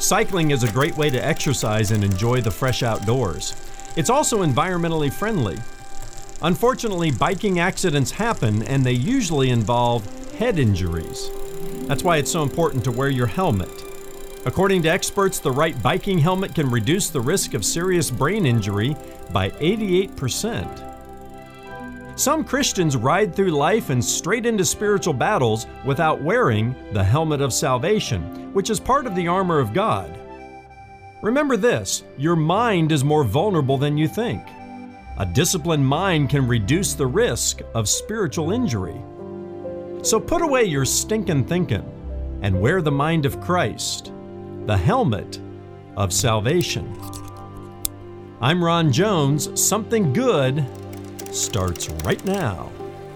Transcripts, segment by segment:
Cycling is a great way to exercise and enjoy the fresh outdoors. It's also environmentally friendly. Unfortunately, biking accidents happen and they usually involve head injuries. That's why it's so important to wear your helmet. According to experts, the right biking helmet can reduce the risk of serious brain injury by 88%. Some Christians ride through life and straight into spiritual battles without wearing the helmet of salvation, which is part of the armor of God. Remember this, your mind is more vulnerable than you think. A disciplined mind can reduce the risk of spiritual injury. So put away your stinking thinking and wear the mind of Christ, the helmet of salvation. I'm Ron Jones. Something Good starts right now.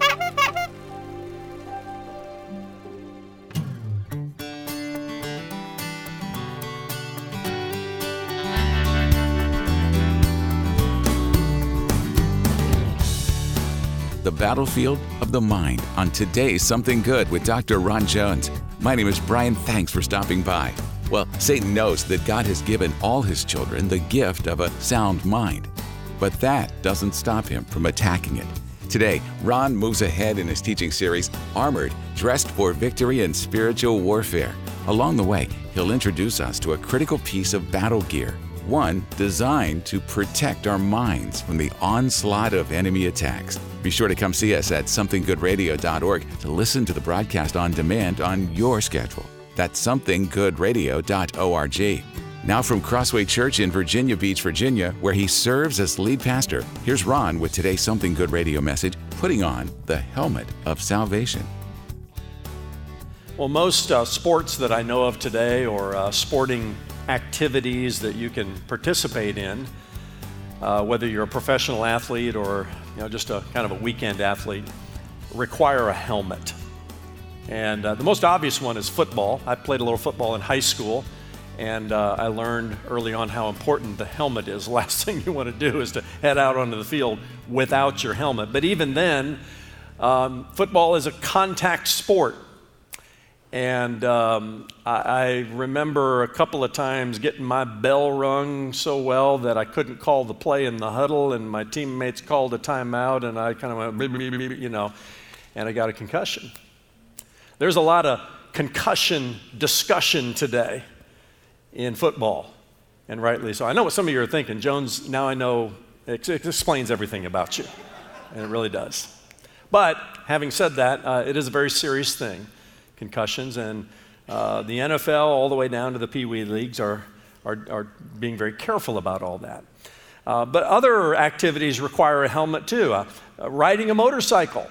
The battlefield of the mind on today's Something Good with Dr. Ron Jones. My name is Brian. Thanks for stopping by. Well, Satan knows that God has given all his children the gift of a sound mind, but that doesn't stop him from attacking it. Today, Ron moves ahead in his teaching series, Armored, Dressed for Victory in Spiritual Warfare. Along the way, he'll introduce us to a critical piece of battle gear, one designed to protect our minds from the onslaught of enemy attacks. Be sure to come see us at somethinggoodradio.org to listen to the broadcast on demand on your schedule. That's somethinggoodradio.org. Now from Crossway Church in Virginia Beach, Virginia, where he serves as lead pastor, here's Ron with today's Something Good radio message, putting on the helmet of salvation. Well, most sports that I know of today, or sporting activities that you can participate in, whether you're a professional athlete or just a kind of a weekend athlete, require a helmet. And the most obvious one is football. I played a little football in high school, and I learned early on how important the helmet is. The last thing you want to do is to head out onto the field without your helmet. But even then, football is a contact sport. And I remember a couple of times getting my bell rung so well that I couldn't call the play in the huddle, and my teammates called a timeout, and I kind of went, and I got a concussion. There's a lot of concussion discussion today in football, and rightly so. I know what some of you are thinking. Jones, now I know, it explains everything about you, and it really does. But having said that, it is a very serious thing. Concussions, and the NFL all the way down to the Pee Wee leagues are being very careful about all that. But other activities require a helmet too. Riding a motorcycle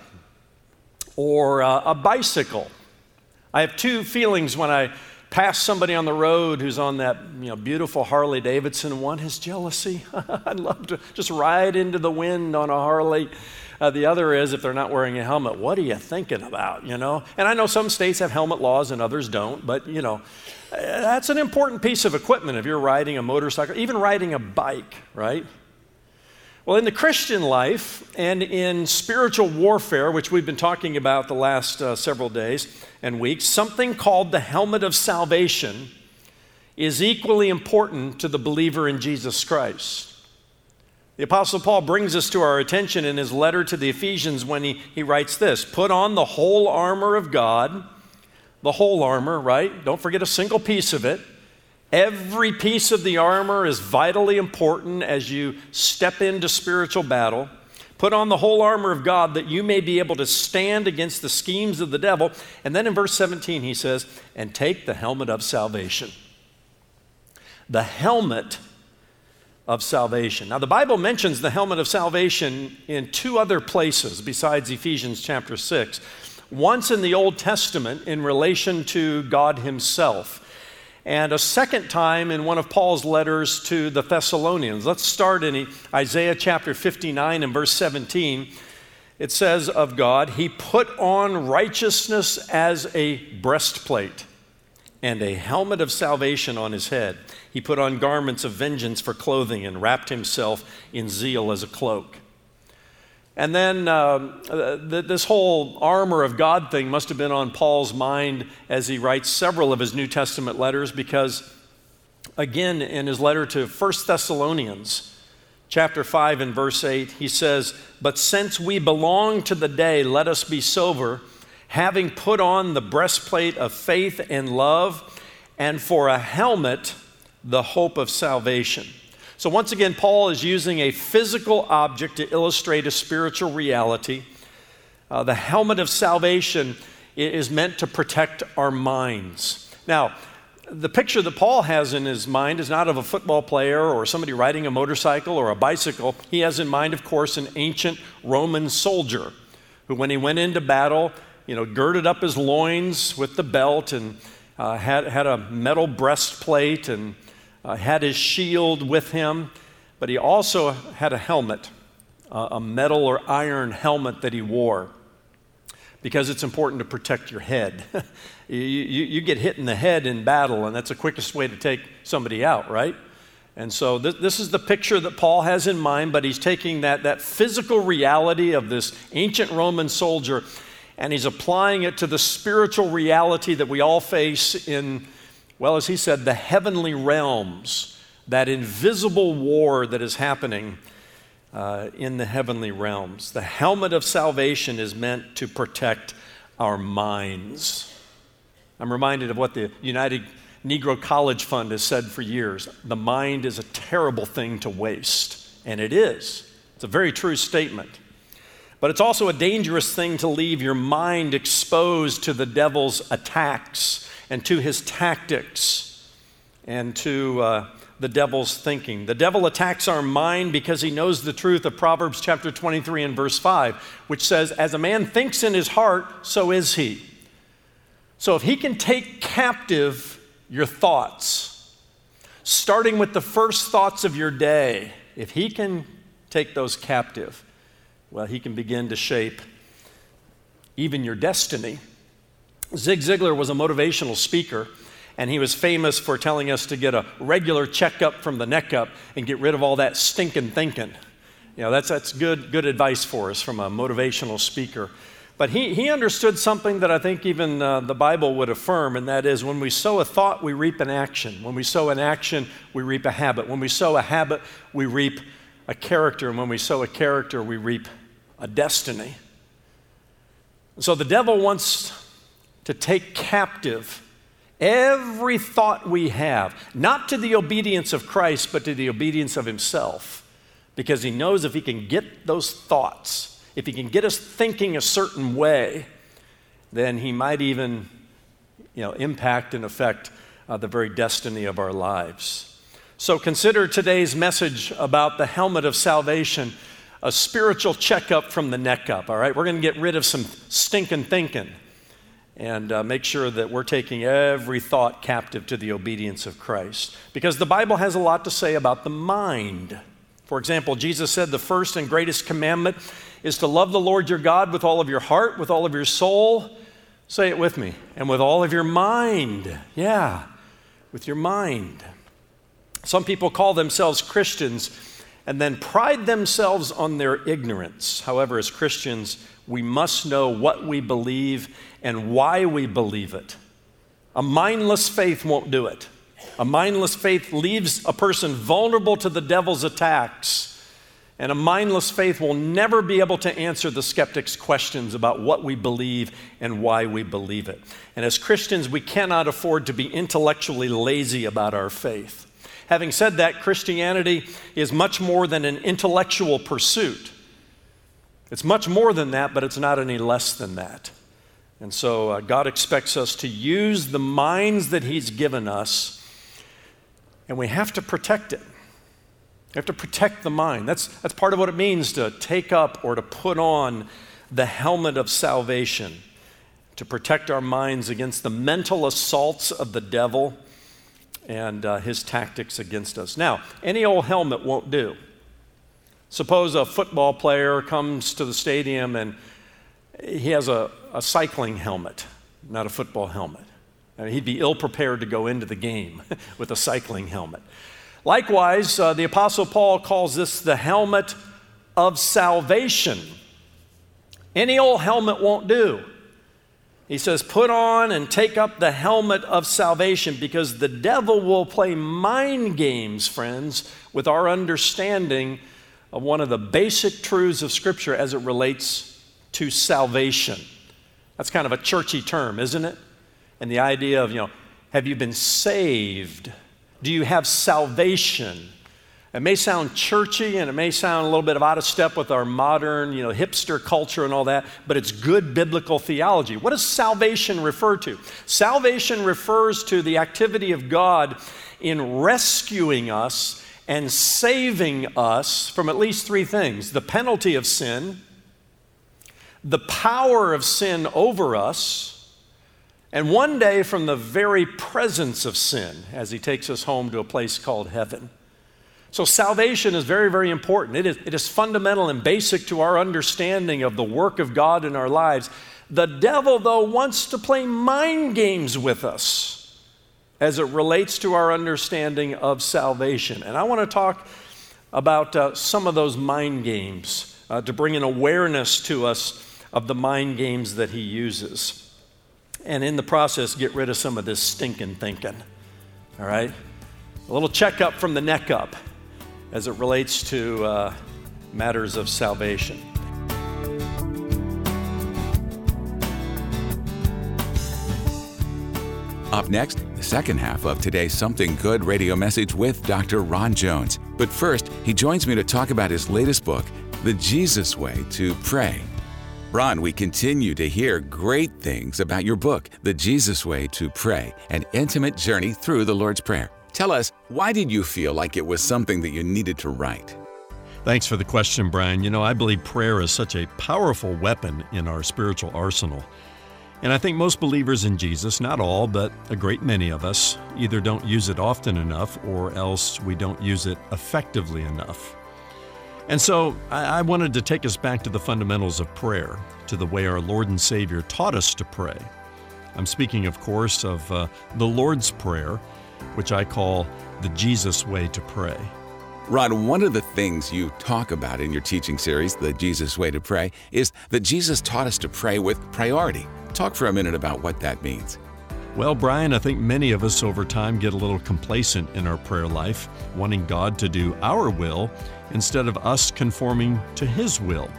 or a bicycle. I have two feelings when I pass somebody on the road who's on that beautiful Harley Davidson. One is jealousy. I'd love to just ride into the wind on a Harley. The other is, if they're not wearing a helmet, what are you thinking about, And I know some states have helmet laws and others don't, but, that's an important piece of equipment if you're riding a motorcycle, even riding a bike, right? Well, in the Christian life and in spiritual warfare, which we've been talking about the last several days and weeks, something called the helmet of salvation is equally important to the believer in Jesus Christ. The Apostle Paul brings us to our attention in his letter to the Ephesians when he writes this, put on the whole armor of God, the whole armor, right? Don't forget a single piece of it. Every piece of the armor is vitally important as you step into spiritual battle. Put on the whole armor of God that you may be able to stand against the schemes of the devil. And then in verse 17 he says, and take the helmet of salvation. The helmet of salvation. Now the Bible mentions the helmet of salvation in two other places besides Ephesians chapter 6. Once in the Old Testament in relation to God himself, and a second time in one of Paul's letters to the Thessalonians. Let's start in Isaiah chapter 59 and verse 17. It says of God, he put on righteousness as a breastplate and a helmet of salvation on his head. He put on garments of vengeance for clothing and wrapped himself in zeal as a cloak. And then this whole armor of God thing must have been on Paul's mind as he writes several of his New Testament letters, because Again, in his letter to 1 Thessalonians, chapter 5 and verse 8, he says, "But since we belong to the day, let us be sober, having put on the breastplate of faith and love, and for a helmet, the hope of salvation." So once again, Paul is using a physical object to illustrate a spiritual reality. The helmet of salvation is meant to protect our minds. Now, the picture that Paul has in his mind is not of a football player or somebody riding a motorcycle or a bicycle. He has in mind, of course, an ancient Roman soldier who, when he went into battle, girded up his loins with the belt and had a metal breastplate and had his shield with him. But he also had a helmet, a metal or iron helmet that he wore, because it's important to protect your head. You get hit in the head in battle, and that's the quickest way to take somebody out, right? And so this is the picture that Paul has in mind, but he's taking that physical reality of this ancient Roman soldier, and he's applying it to the spiritual reality that we all face in, well, as he said, the heavenly realms, that invisible war that is happening in the heavenly realms. The helmet of salvation is meant to protect our minds. I'm reminded of what the United Negro College Fund has said for years. The mind is a terrible thing to waste, and it is. It's a very true statement. But it's also a dangerous thing to leave your mind exposed to the devil's attacks and to his tactics and to the devil's thinking. The devil attacks our mind because he knows the truth of Proverbs chapter 23 and verse 5, which says, "As a man thinks in his heart, so is he." So if he can take captive your thoughts, starting with the first thoughts of your day, if he can take those captive, well, he can begin to shape even your destiny. Zig Ziglar was a motivational speaker, and he was famous for telling us to get a regular checkup from the neck up and get rid of all that stinking thinking. That's good advice for us from a motivational speaker. But he understood something that I think even the Bible would affirm, and that is when we sow a thought, we reap an action. When we sow an action, we reap a habit. When we sow a habit, we reap a character. And when we sow a character, we reap a destiny. So the devil wants to take captive every thought we have, not to the obedience of Christ, but to the obedience of himself. Because he knows if he can get those thoughts, if he can get us thinking a certain way, then he might even, impact and affect the very destiny of our lives. So consider today's message about the helmet of salvation, a spiritual checkup from the neck up, all right? We're going to get rid of some stinking thinking and make sure that we're taking every thought captive to the obedience of Christ. Because the Bible has a lot to say about the mind. For example, Jesus said the first and greatest commandment is to love the Lord your God with all of your heart, with all of your soul. Say it with me. And with all of your mind. Yeah, with your mind. Some people call themselves Christians and then pride themselves on their ignorance. However, as Christians, we must know what we believe and why we believe it. A mindless faith won't do it. A mindless faith leaves a person vulnerable to the devil's attacks. And a mindless faith will never be able to answer the skeptic's questions about what we believe and why we believe it. And as Christians, we cannot afford to be intellectually lazy about our faith. Having said that, Christianity is much more than an intellectual pursuit. It's much more than that, but it's not any less than that. And so God expects us to use the minds that he's given us, and we have to protect it. We have to protect the mind. That's part of what it means to take up or to put on the helmet of salvation, to protect our minds against the mental assaults of the devil and his tactics against us. Now, any old helmet won't do. Suppose a football player comes to the stadium and he has a cycling helmet, not a football helmet. I mean, he'd be ill-prepared to go into the game with a cycling helmet. Likewise, the Apostle Paul calls this the helmet of salvation. Any old helmet won't do. He says, put on and take up the helmet of salvation, because the devil will play mind games, friends, with our understanding of one of the basic truths of Scripture as it relates to salvation. That's kind of a churchy term, isn't it? And the idea of, have you been saved? Do you have salvation? It may sound churchy and it may sound a little bit out of step with our modern, hipster culture and all that, but it's good biblical theology. What does salvation refer to? Salvation refers to the activity of God in rescuing us and saving us from at least three things: the penalty of sin, the power of sin over us, and one day from the very presence of sin as he takes us home to a place called heaven. So salvation is very, very important. It is fundamental and basic to our understanding of the work of God in our lives. The devil, though, wants to play mind games with us as it relates to our understanding of salvation. And I want to talk about some of those mind games to bring an awareness to us of the mind games that he uses. And in the process, get rid of some of this stinking thinking. All right? A little checkup from the neck up as it relates to matters of salvation. Up next, the second half of today's Something Good radio message with Dr. Ron Jones. But first, he joins me to talk about his latest book, The Jesus Way to Pray. Ron, we continue to hear great things about your book, The Jesus Way to Pray, an intimate journey through the Lord's Prayer. Tell us, why did you feel like it was something that you needed to write? Thanks for the question, Brian. I believe prayer is such a powerful weapon in our spiritual arsenal. And I think most believers in Jesus, not all, but a great many of us, either don't use it often enough or else we don't use it effectively enough. And so I wanted to take us back to the fundamentals of prayer, to the way our Lord and Savior taught us to pray. I'm speaking, of course, of the Lord's Prayer, which I call the Jesus Way to Pray. Ron, one of the things you talk about in your teaching series, The Jesus Way to Pray, is that Jesus taught us to pray with priority. Talk for a minute about what that means. Well, Brian, I think many of us over time get a little complacent in our prayer life, wanting God to do our will instead of us conforming to His will.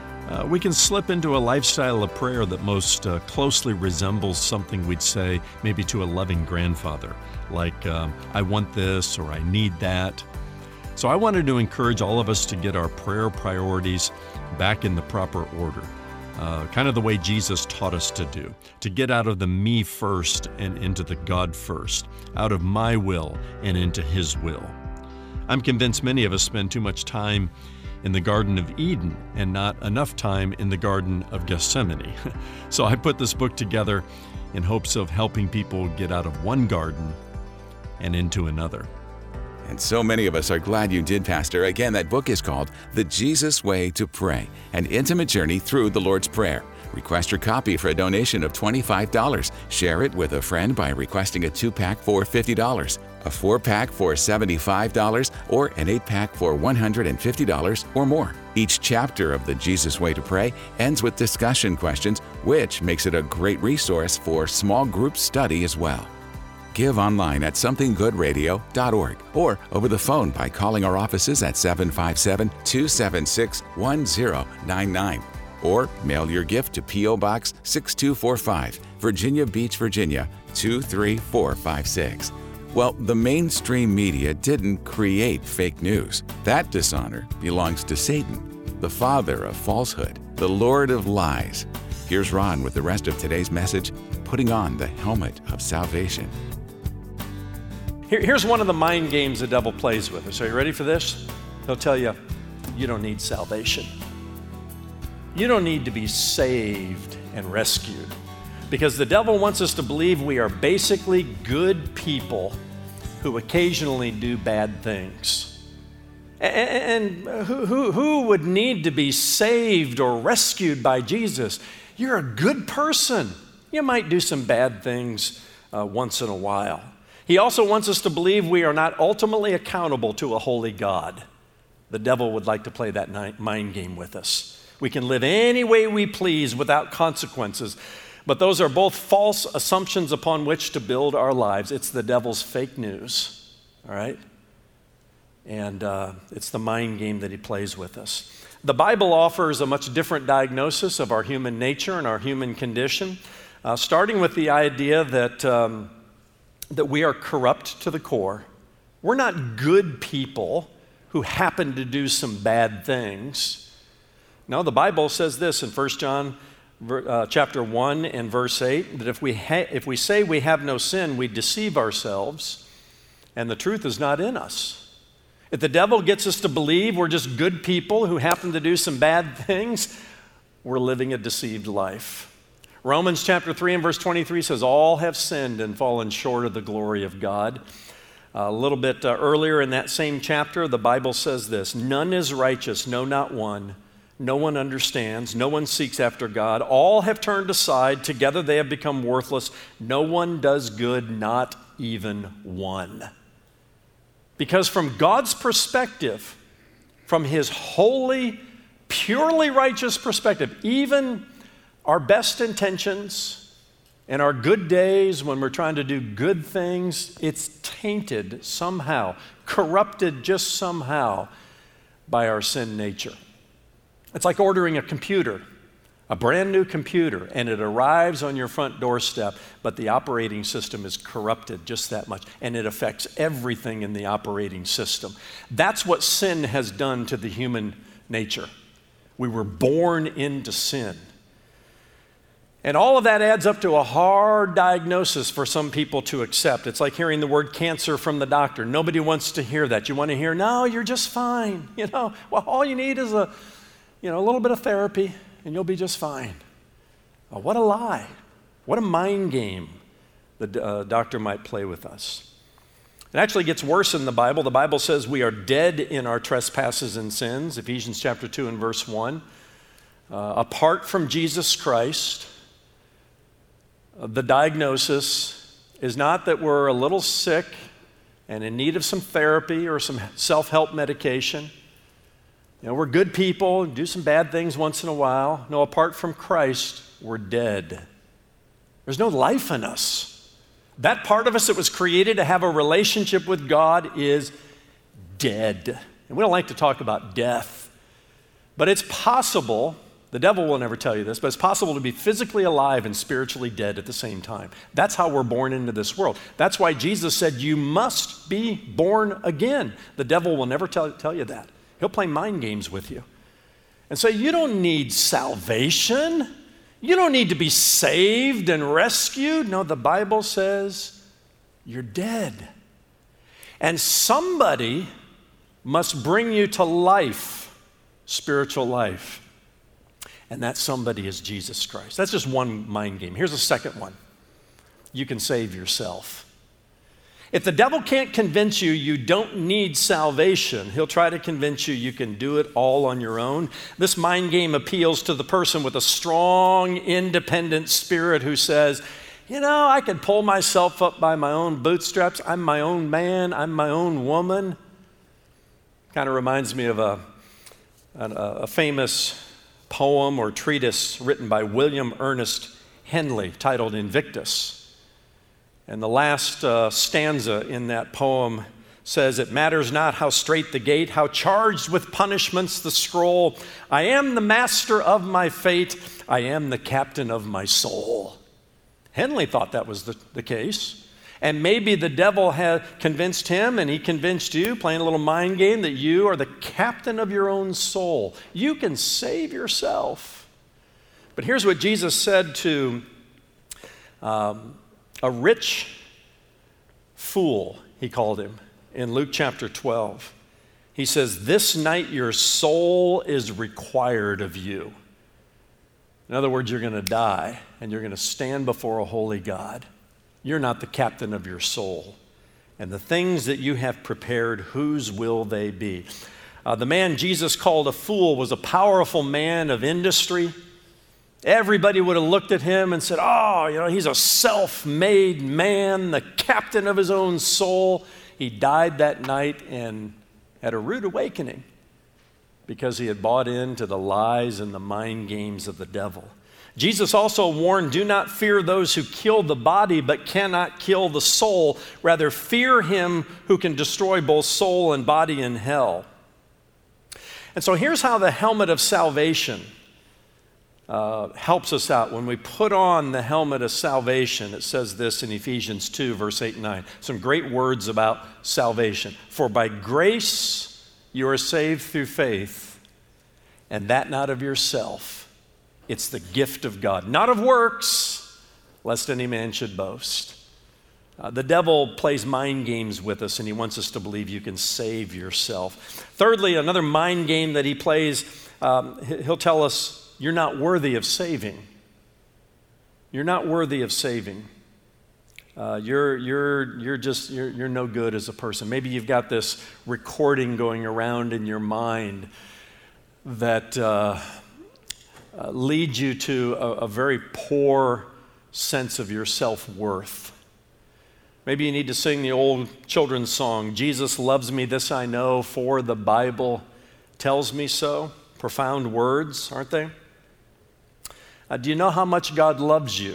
We can slip into a lifestyle of prayer that most closely resembles something we'd say maybe to a loving grandfather, like, I want this or I need that. So I wanted to encourage all of us to get our prayer priorities back in the proper order, kind of the way Jesus taught us to do, to get out of the me first and into the God first, out of my will and into His will. I'm convinced many of us spend too much time in the Garden of Eden and not enough time in the Garden of Gethsemane. So I put this book together in hopes of helping people get out of one garden and into another. And so many of us are glad you did, Pastor. Again, that book is called The Jesus Way to Pray, an intimate journey through the Lord's Prayer. Request your copy for a donation of $25. Share it with a friend by requesting a 2-pack for $50, a 4-pack for $75, or an 8-pack for $150 or more. Each chapter of The Jesus Way to Pray ends with discussion questions, which makes it a great resource for small group study as well. Give online at somethinggoodradio.org or over the phone by calling our offices at 757-276-1099. Or mail your gift to P.O. Box 6245, Virginia Beach, Virginia 23456. Well, the mainstream media didn't create fake news. That dishonor belongs to Satan, the father of falsehood, the Lord of lies. Here's Ron with the rest of today's message, putting on the helmet of salvation. Here's one of the mind games the devil plays with us. Are you ready for this? He'll tell you, you don't need salvation. You don't need to be saved and rescued, because the devil wants us to believe we are basically good people who occasionally do bad things. And who would need to be saved or rescued by Jesus? You're a good person. You might do some bad things once in a while. He also wants us to believe we are not ultimately accountable to a holy God. The devil would like to play that mind game with us. We can live any way we please without consequences. But those are both false assumptions upon which to build our lives. It's the devil's fake news, all right? And it's the mind game that he plays with us. The Bible offers a much different diagnosis of our human nature and our human condition, starting with the idea that we are corrupt to the core. We're not good people who happen to do some bad things. No, the Bible says this in 1 John chapter 1 and verse 8, that if we say we have no sin, we deceive ourselves, and the truth is not in us. If the devil gets us to believe we're just good people who happen to do some bad things, we're living a deceived life. Romans chapter 3 and verse 23 says, all have sinned and fallen short of the glory of God. A little bit earlier in that same chapter, the Bible says this, none is righteous, no, not one. No one understands, no one seeks after God. All have turned aside, together they have become worthless. No one does good, not even one. Because from God's perspective, from his holy, purely righteous perspective, even our best intentions and our good days when we're trying to do good things, it's tainted somehow, corrupted just somehow by our sin nature. It's like ordering a computer, a brand new computer, and it arrives on your front doorstep, but the operating system is corrupted just that much, and it affects everything in the operating system. That's what sin has done to the human nature. We were born into sin. And all of that adds up to a hard diagnosis for some people to accept. It's like hearing the word cancer from the doctor. Nobody wants to hear that. You want to hear, no, you're just fine. Well, all you need is a little bit of therapy, and you'll be just fine. Oh, what a lie. What a mind game the doctor might play with us. It actually gets worse in the Bible. The Bible says we are dead in our trespasses and sins, Ephesians chapter 2 and verse 1. Apart from Jesus Christ, the diagnosis is not that we're a little sick and in need of some therapy or some self-help medication. We're good people, do some bad things once in a while. No, apart from Christ, we're dead. There's no life in us. That part of us that was created to have a relationship with God is dead. And we don't like to talk about death. But it's possible, the devil will never tell you this, but it's possible to be physically alive and spiritually dead at the same time. That's how we're born into this world. That's why Jesus said, you must be born again. The devil will never tell you that. He'll play mind games with you and say, you don't need salvation. You don't need to be saved and rescued. No, the Bible says you're dead. And somebody must bring you to life, spiritual life. And that somebody is Jesus Christ. That's just one mind game. Here's a second one. You can save yourself. If the devil can't convince you you don't need salvation, he'll try to convince you you can do it all on your own. This mind game appeals to the person with a strong, independent spirit who says, I can pull myself up by my own bootstraps. I'm my own man. I'm my own woman. Kind of reminds me of a famous poem or treatise written by William Ernest Henley titled Invictus. And the last stanza in that poem says, it matters not how straight the gate, how charged with punishments the scroll. I am the master of my fate. I am the captain of my soul. Henley thought that was the case. And maybe the devil had convinced him and he convinced you, playing a little mind game, that you are the captain of your own soul. You can save yourself. But here's what Jesus said to a rich fool, he called him, in Luke chapter 12. He says, this night your soul is required of you. In other words, you're going to die and you're going to stand before a holy God. You're not the captain of your soul. And the things that you have prepared, whose will they be? The man Jesus called a fool was a powerful man of industry. Everybody would have looked at him and said, he's a self-made man, the captain of his own soul. He died that night and had a rude awakening because he had bought into the lies and the mind games of the devil. Jesus also warned, do not fear those who kill the body but cannot kill the soul. Rather, fear him who can destroy both soul and body in hell. And so here's how the helmet of salvation helps us out. When we put on the helmet of salvation, it says this in Ephesians 2, verse 8 and 9. Some great words about salvation. For by grace you are saved through faith, and that not of yourself. It's the gift of God, not of works, lest any man should boast. The devil plays mind games with us, and he wants us to believe you can save yourself. Thirdly, another mind game that he plays, he'll tell us, you're not worthy of saving. You're not worthy of saving. You're no good as a person. Maybe you've got this recording going around in your mind that leads you to a very poor sense of your self-worth. Maybe you need to sing the old children's song, Jesus loves me, this I know, for the Bible tells me so. Profound words, aren't they? Do you know how much God loves you?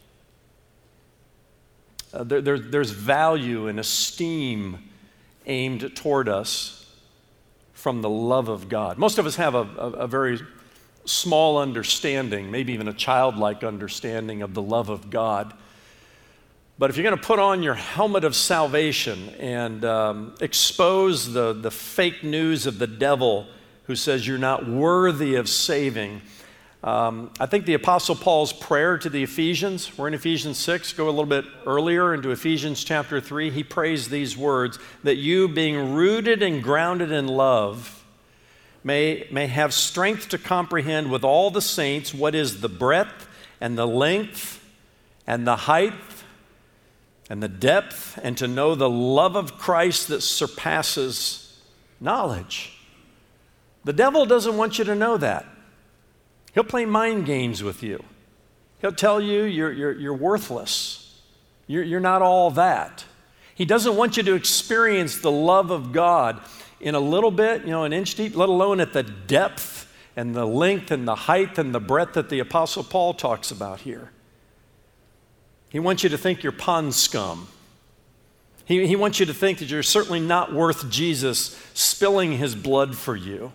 There's value and esteem aimed toward us from the love of God. Most of us have a very small understanding, maybe even a childlike understanding of the love of God. But if you're going to put on your helmet of salvation and expose the fake news of the devil who says you're not worthy of saving, I think the Apostle Paul's prayer to the Ephesians, we're in Ephesians 6, go a little bit earlier into Ephesians chapter 3, he prays these words, that you being rooted and grounded in love may have strength to comprehend with all the saints what is the breadth and the length and the height and the depth, and to know the love of Christ that surpasses knowledge. The devil doesn't want you to know that. He'll play mind games with you. He'll tell you you're worthless. You're not all that. He doesn't want you to experience the love of God in a little bit, an inch deep, let alone at the depth and the length and the height and the breadth that the Apostle Paul talks about here. He wants you to think you're pond scum. He wants you to think that you're certainly not worth Jesus spilling his blood for you.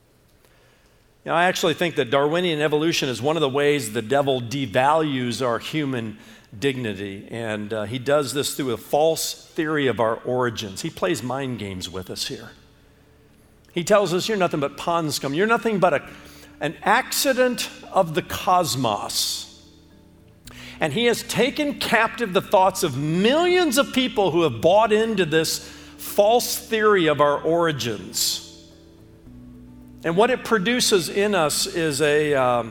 I actually think that Darwinian evolution is one of the ways the devil devalues our human dignity, and he does this through a false theory of our origins. He plays mind games with us here. He tells us you're nothing but pond scum. You're nothing but an accident of the cosmos. And he has taken captive the thoughts of millions of people who have bought into this false theory of our origins. And what it produces in us is a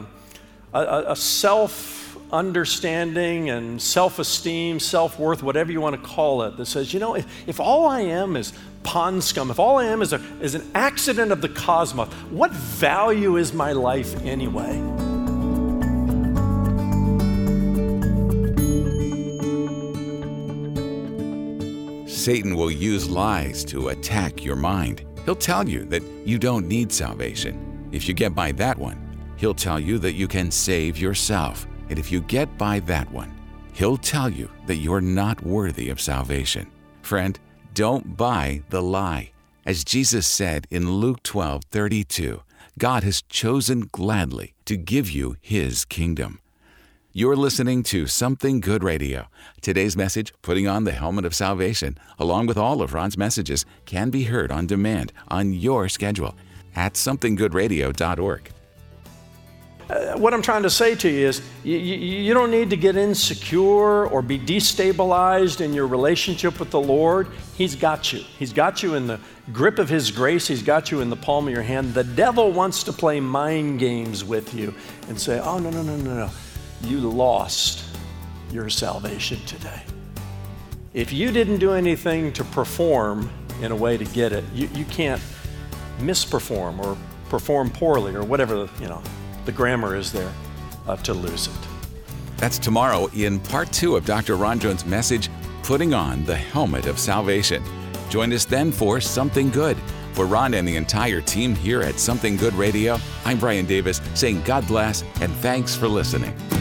self-understanding and self-esteem, self-worth, whatever you want to call it, that says, if all I am is pond scum, if all I am is an accident of the cosmos, what value is my life anyway? Satan will use lies to attack your mind. He'll tell you that you don't need salvation. If you get by that one, he'll tell you that you can save yourself. And if you get by that one, he'll tell you that you're not worthy of salvation. Friend, don't buy the lie. As Jesus said in Luke 12:32, God has chosen gladly to give you his kingdom. You're listening to Something Good Radio. Today's message, Putting on the Helmet of Salvation, along with all of Ron's messages, can be heard on demand on your schedule at somethinggoodradio.org. What I'm trying to say to you is you don't need to get insecure or be destabilized in your relationship with the Lord. He's got you. He's got you in the grip of his grace. He's got you in the palm of your hand. The devil wants to play mind games with you and say, oh, no. You lost your salvation today. If you didn't do anything to perform in a way to get it, you can't misperform or perform poorly or whatever the grammar is there to lose it. That's tomorrow in part 2 of Dr. Ron Jones' message, Putting on the Helmet of Salvation. Join us then for Something Good For Ron and the entire team here at Something Good Radio, I'm Brian Davis saying God bless and thanks for listening.